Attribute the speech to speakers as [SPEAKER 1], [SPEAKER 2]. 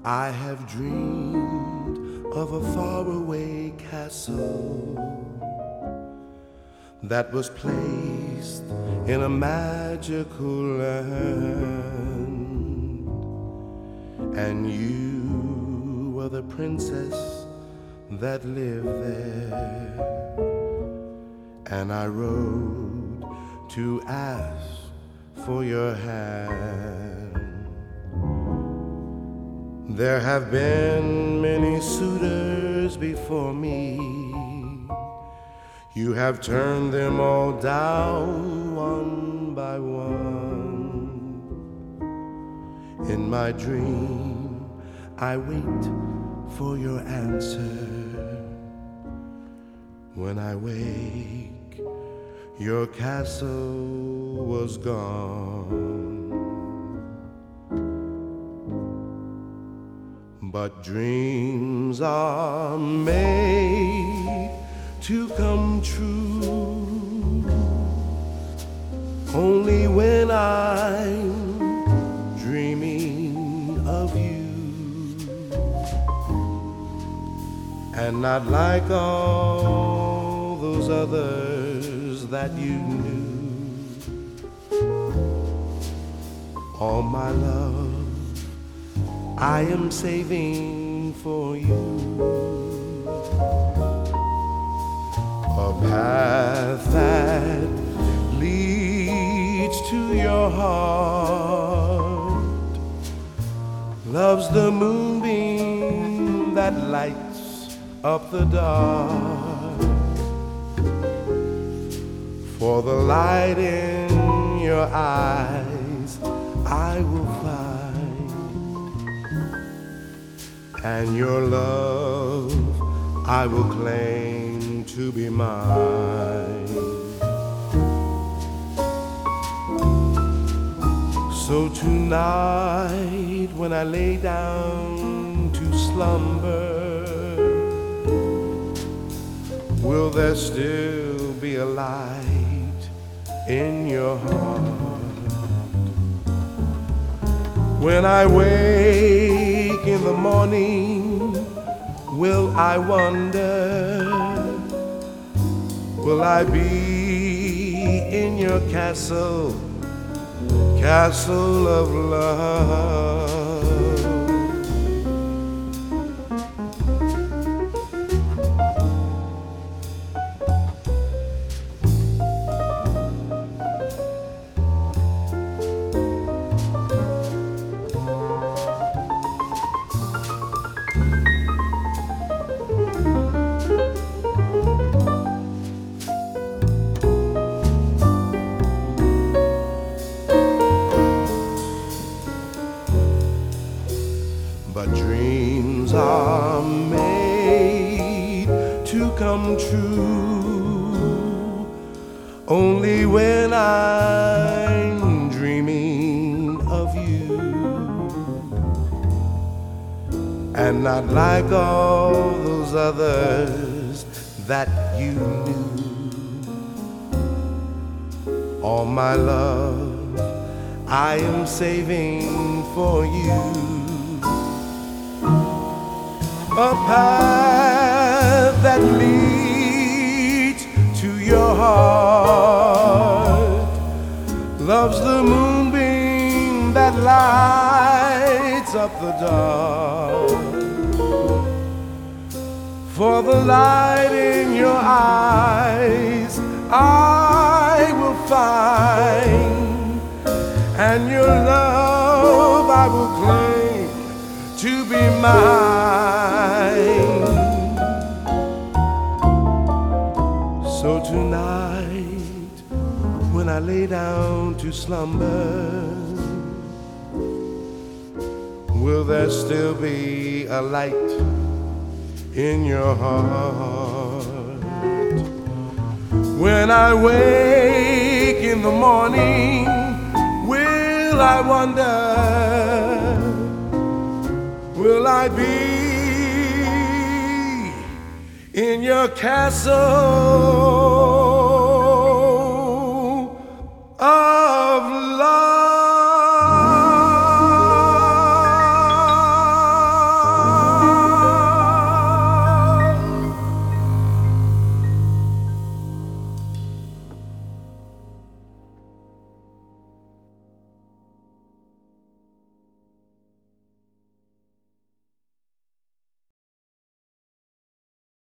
[SPEAKER 1] I have dreamed of a faraway castle that was placed in a magical land, and you were the princess that lived there, and I rode to ask for your hand. There have been many suitors before me. You have turned them all down one by one. In my dream, I wait for your answer. When I wake, your castle was gone. But dreams are made to come true only when I'm dreaming of you, and not like all those others that you knew. All my love I am saving for you, a path that leads to your heart. Love's the moonbeam that lights up the dark. For the light in your eyes I will find, and your love I will claim to be mine. So tonight when I lay down to slumber, will there still be a light in your heart? When I wake in the morning, will I wonder, will I be in your castle, castle of love? But dreams are made to come true only when I'm dreaming of you, and not like all those others that you knew. All my love I am saving for you, a path that leads to your heart. Love's the moonbeam that lights up the dark. For the light in your eyes I will find, and your love I will claim to be mine. So tonight when I lay down to slumber, will there still be a light in your heart? When I wake in the morning, will I wonder, will I be in your castle